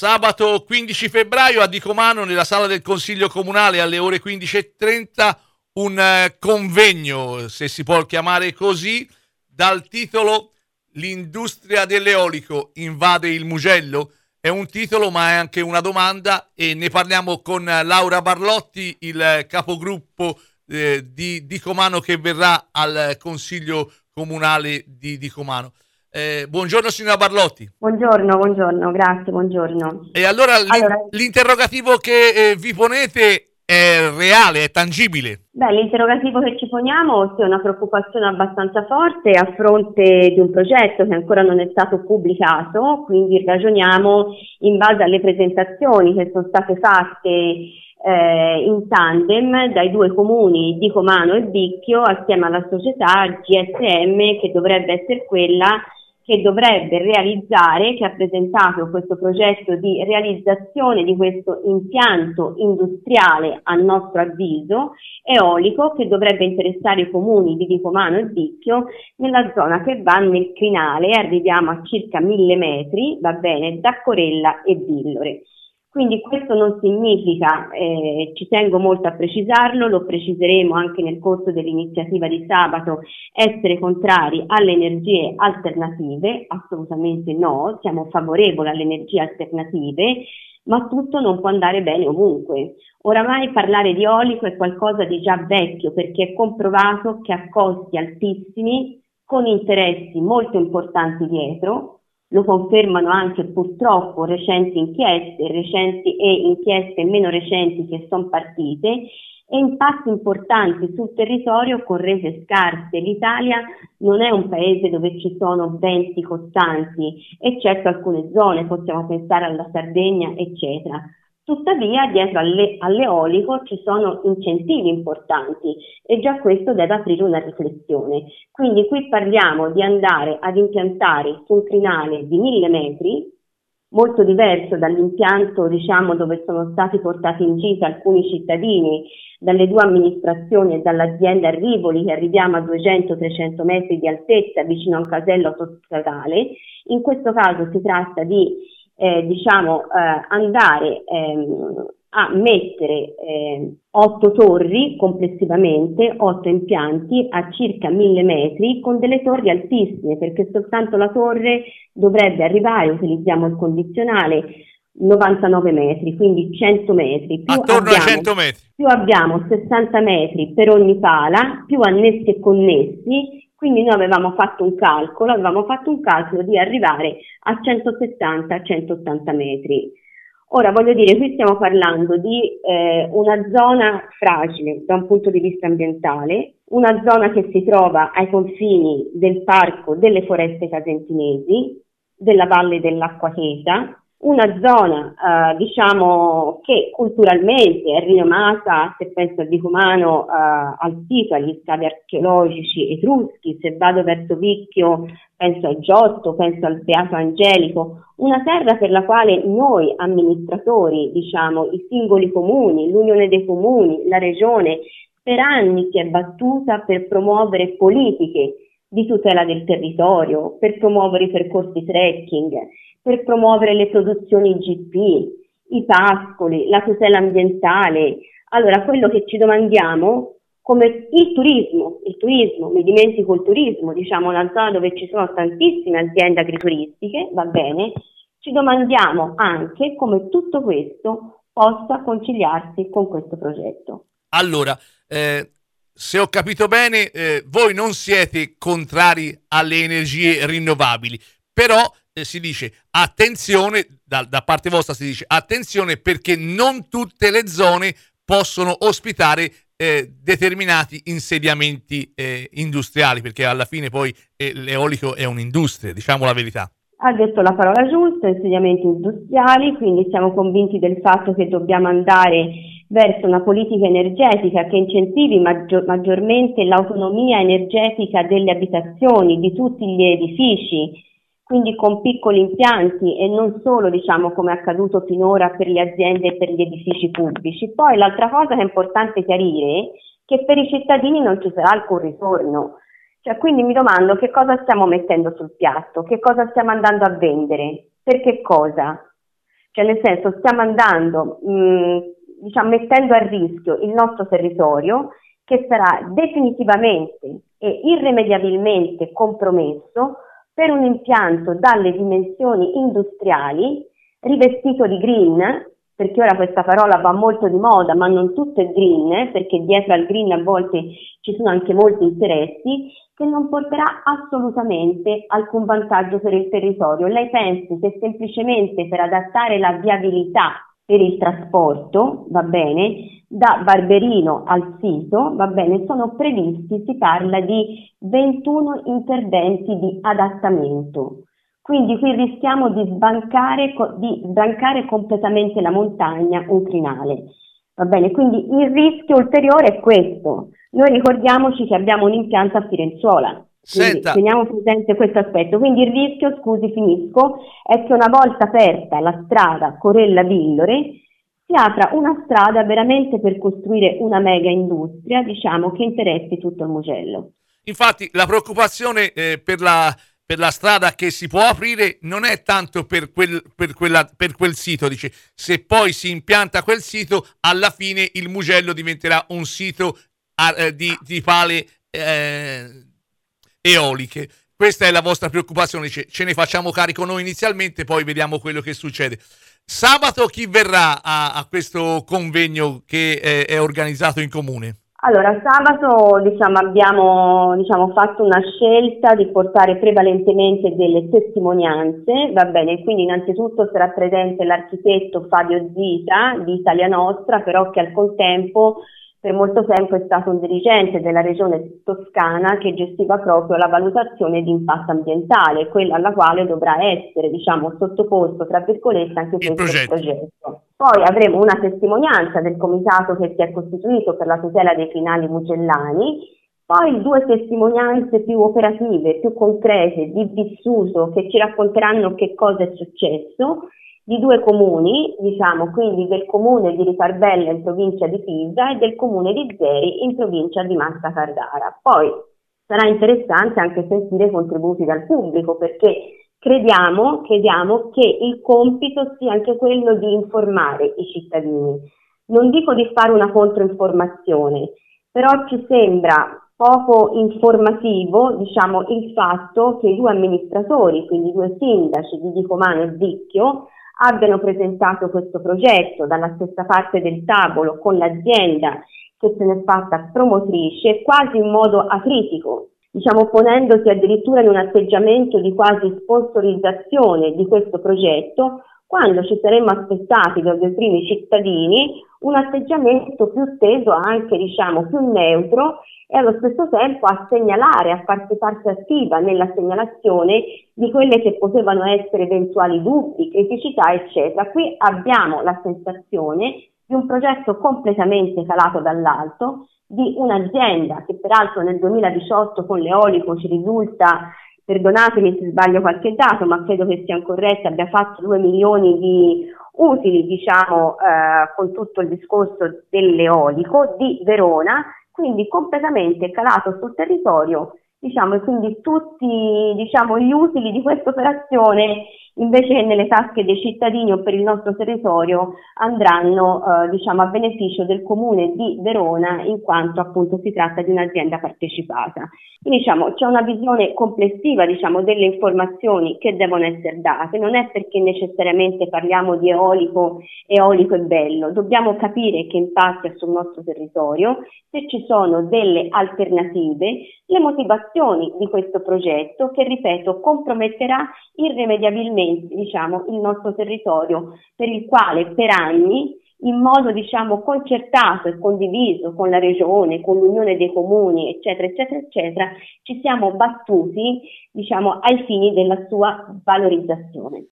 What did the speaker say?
Sabato 15 febbraio a Dicomano, nella sala del Consiglio Comunale, alle ore 15:30, un convegno, se si può chiamare così, dal titolo "L'industria dell'eolico invade il Mugello". È un titolo, ma è anche una domanda, e ne parliamo con Laura Barlotti, il capogruppo di Dicomano, che verrà al Consiglio Comunale di Dicomano. Buongiorno signora Barlotti. Buongiorno, grazie, buongiorno. E allora l'interrogativo che vi ponete è reale, è tangibile? L'interrogativo che ci poniamo è una preoccupazione abbastanza forte a fronte di un progetto che ancora non è stato pubblicato, quindi ragioniamo in base alle presentazioni che sono state fatte in tandem dai due comuni Dicomano e Vicchio assieme alla società GSM, che dovrebbe essere quella che dovrebbe realizzare, che ha presentato questo progetto di realizzazione di questo impianto industriale, a nostro avviso, eolico, che dovrebbe interessare i comuni di Dicomano e Vicchio nella zona che va nel crinale. Arriviamo a circa 1000 metri, va bene, da Corella e Villore. Quindi questo non significa, ci tengo molto a precisarlo, lo preciseremo anche nel corso dell'iniziativa di sabato, essere contrari alle energie alternative, assolutamente no, siamo favorevoli alle energie alternative, ma tutto non può andare bene ovunque. Oramai parlare di eolico è qualcosa di già vecchio, perché è comprovato che ha costi altissimi, con interessi molto importanti dietro. Lo confermano anche purtroppo recenti inchieste e inchieste meno recenti che sono partite, e impatti importanti sul territorio con rese scarse. L'Italia non è un paese dove ci sono venti costanti, eccetto alcune zone, possiamo pensare alla Sardegna, eccetera. Tuttavia dietro all'eolico ci sono incentivi importanti e già questo deve aprire una riflessione. Quindi qui parliamo di andare ad impiantare su un crinale di 1000 metri, molto diverso dall'impianto, diciamo, dove sono stati portati in gita alcuni cittadini dalle due amministrazioni e dall'azienda Rivoli, che arriviamo a 200-300 metri di altezza vicino a un casello autostradale. In questo caso si tratta di andare a mettere 8 torri complessivamente, 8 impianti a circa 1000 metri, con delle torri altissime, perché soltanto la torre dovrebbe arrivare, utilizziamo il condizionale, 99 metri, quindi 100 metri. Attorno ai 100 metri. Più abbiamo 60 metri per ogni pala, più annessi e connessi. Quindi noi avevamo fatto un calcolo di arrivare a 170-180 metri. Ora voglio dire, qui stiamo parlando di una zona fragile da un punto di vista ambientale, una zona che si trova ai confini del parco delle foreste casentinesi, della valle dell'Acqua Tesa, una zona che culturalmente è rinomata, se penso a Dicomano, al sito, agli scavi archeologici etruschi. Se vado verso Vicchio penso a Giotto, penso al Beato Angelico, una terra per la quale noi amministratori, i singoli comuni, l'Unione dei Comuni, la Regione, per anni si è battuta per promuovere politiche di tutela del territorio, per promuovere i percorsi trekking, per promuovere le produzioni IGP, i pascoli, la tutela ambientale. Allora, quello che ci domandiamo, come il turismo, mi dimentico il turismo, una zona dove ci sono tantissime aziende agrituristiche, va bene, ci domandiamo anche come tutto questo possa conciliarsi con questo progetto. Allora, se ho capito bene, voi non siete contrari alle energie rinnovabili, però si dice attenzione, da parte vostra si dice attenzione, perché non tutte le zone possono ospitare determinati insediamenti industriali, perché alla fine poi l'eolico è un'industria, diciamo la verità. Ha detto la parola giusta, insediamenti industriali, quindi siamo convinti del fatto che dobbiamo andare verso una politica energetica che incentivi maggiormente l'autonomia energetica delle abitazioni, di tutti gli edifici, quindi con piccoli impianti e non solo, come è accaduto finora per le aziende e per gli edifici pubblici. Poi l'altra cosa che è importante chiarire è che per i cittadini non ci sarà alcun ritorno. Quindi mi domando che cosa stiamo mettendo sul piatto, che cosa stiamo andando a vendere, per che cosa? cioè nel senso stiamo andando, diciamo, mettendo a rischio il nostro territorio, che sarà definitivamente e irrimediabilmente compromesso per un impianto dalle dimensioni industriali rivestito di green, perché ora questa parola va molto di moda, ma non tutto è green, perché dietro al green a volte ci sono anche molti interessi, che non porterà assolutamente alcun vantaggio per il territorio. Lei pensi che semplicemente per adattare la viabilità per il trasporto, va bene, da Barberino al sito, va bene, sono previsti, si parla di 21 interventi di adattamento. Quindi qui rischiamo di sbancare completamente la montagna, un crinale. Va bene, quindi il rischio ulteriore è questo. Noi ricordiamoci che abbiamo un impianto a Firenzuola, quindi Senta, teniamo presente questo aspetto. Quindi il rischio, scusi, finisco, è che una volta aperta la strada Corella-Villore si apra una strada veramente per costruire una mega industria, diciamo, che interessi tutto il Mugello. infatti, la preoccupazione per la strada che si può aprire non è tanto per quel sito, dice, se poi si impianta quel sito, alla fine il Mugello diventerà un sito di pale eoliche. Questa è la vostra preoccupazione, dice, ce ne facciamo carico noi inizialmente, poi vediamo quello che succede. Sabato chi verrà a questo convegno che è organizzato in comune? Allora, sabato abbiamo fatto una scelta di portare prevalentemente delle testimonianze, va bene, quindi innanzitutto sarà presente l'architetto Fabio Zita di Italia Nostra, però che al contempo per molto tempo è stato un dirigente della regione toscana che gestiva proprio la valutazione di impatto ambientale, quella alla quale dovrà essere, sottoposto, tra virgolette, anche Il questo progetto. progetto. Poi avremo una testimonianza del comitato che si è costituito per la tutela dei crinali mugellani, poi due testimonianze più operative, più concrete, di vissuto, che ci racconteranno che cosa è successo, di due comuni, quindi del comune di Ricarbella in provincia di Pisa e del comune di Zeri in provincia di Massa Carrara. Poi sarà interessante anche sentire contributi dal pubblico, perché crediamo che il compito sia anche quello di informare i cittadini. Non dico di fare una controinformazione, però ci sembra poco informativo, il fatto che i due amministratori, quindi i due sindaci di Dicomano e Zicchio, abbiano presentato questo progetto dalla stessa parte del tavolo con l'azienda che se n'è fatta promotrice, quasi in modo acritico, ponendosi addirittura in un atteggiamento di quasi sponsorizzazione di questo progetto, quando ci saremmo aspettati dai primi cittadini un atteggiamento più teso anche, più neutro e allo stesso tempo a segnalare, a farsi parte attiva nella segnalazione di quelle che potevano essere eventuali dubbi, criticità, eccetera. Qui abbiamo la sensazione di un progetto completamente calato dall'alto, di un'azienda che peraltro nel 2018 con l'eolico ci risulta, perdonatemi se sbaglio qualche dato, ma credo che sia corretto, abbia fatto 2 milioni di utili, con tutto il discorso dell'eolico di Verona, quindi completamente calato sul territorio, e quindi tutti, gli utili di questa operazione, invece che nelle tasche dei cittadini o per il nostro territorio, andranno, a beneficio del comune di Verona, in quanto appunto si tratta di un'azienda partecipata. Quindi, c'è una visione complessiva, delle informazioni che devono essere date. Non è perché necessariamente parliamo di eolico è bello, dobbiamo capire che impatti ha sul nostro territorio, se ci sono delle alternative, le motivazioni di questo progetto che, ripeto, comprometterà irrimediabilmente, il nostro territorio, per il quale per anni, in modo, concertato e condiviso con la regione, con l'unione dei comuni, eccetera, eccetera, eccetera, ci siamo battuti, ai fini della sua valorizzazione.